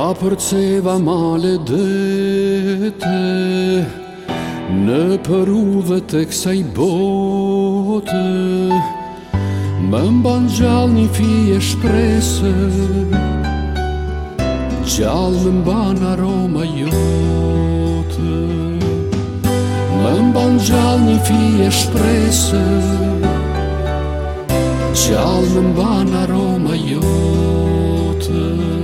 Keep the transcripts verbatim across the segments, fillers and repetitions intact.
Apërceva maledete në përudhët e kësaj bote, më mban gjallë një fije shprese, gjallë më mban aroma jote. Më mban gjallë një fije shprese, gjallë më mban aroma jote.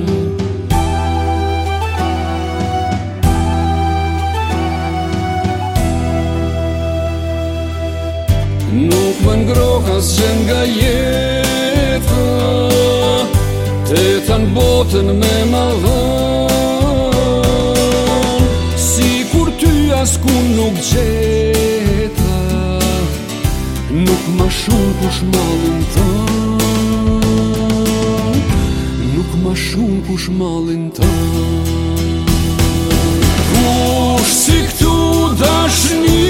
Nuk më ngroh asgjë nga jeta, te tan botën me mallon, sikur ty askun nuk gjeta, nuk ma shumë kush mallin tën, nuk ma shumë kush mallin tën. Kush si këtu dashni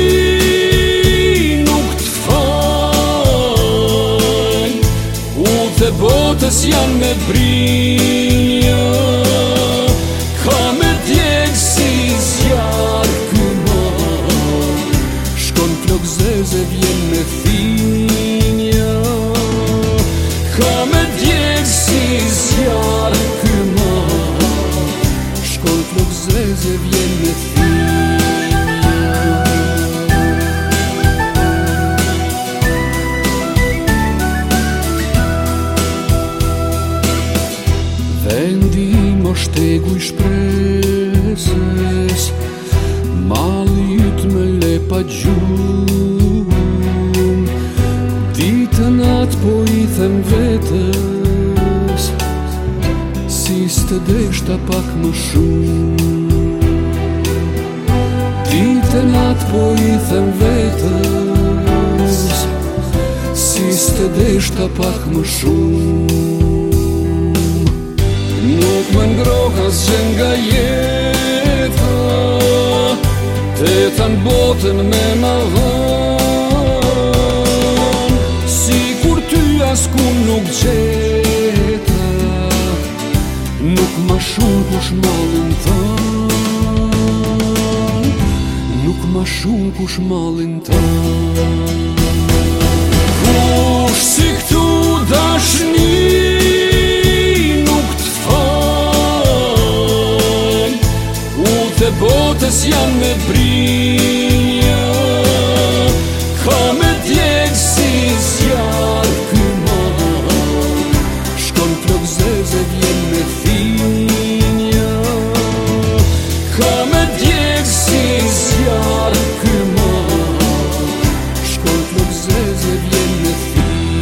të botës janë me brinja, ka me djegë si zjarë këmar, shkon flok zeze vjen me thinja, ka me djegë si zjarë këmar, shkon flok zeze vjen me thinja. Vendi mo shtegu i shpreses, mali yt me le pa gjum, ditën atë po i them vetës, si s'të deshta pak më shumë. Ditën atë po i them vetës, si s'të deshta pak më shumë. Nuk më ngroh asgjë nga jeta, te tan botën me mallon, sikur ty askun nuk gjeta, nuk ma shumë kush mallin tën, nuk ma shumë kush mallin tën. Kush si këtu dashni të botës janë me brinja, ka me djegë si zjarë këmar, shkon flok zeze vjen me thinja, ka me djegë si zjarë këmar, shkon flok zeze vjen me thinja.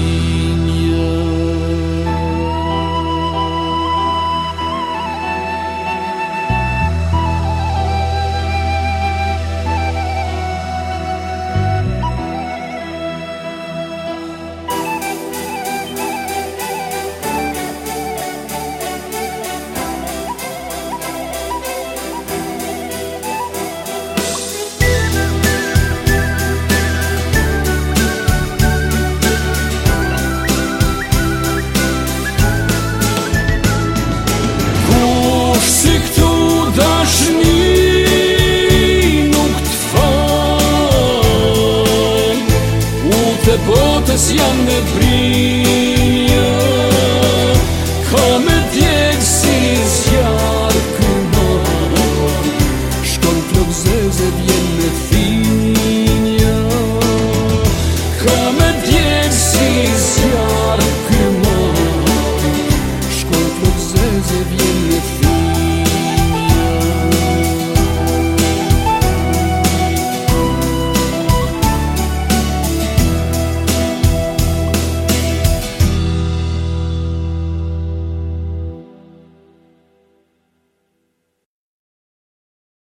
Si këtu dashni nuk t'fal, u të botës janë me brinja, ka me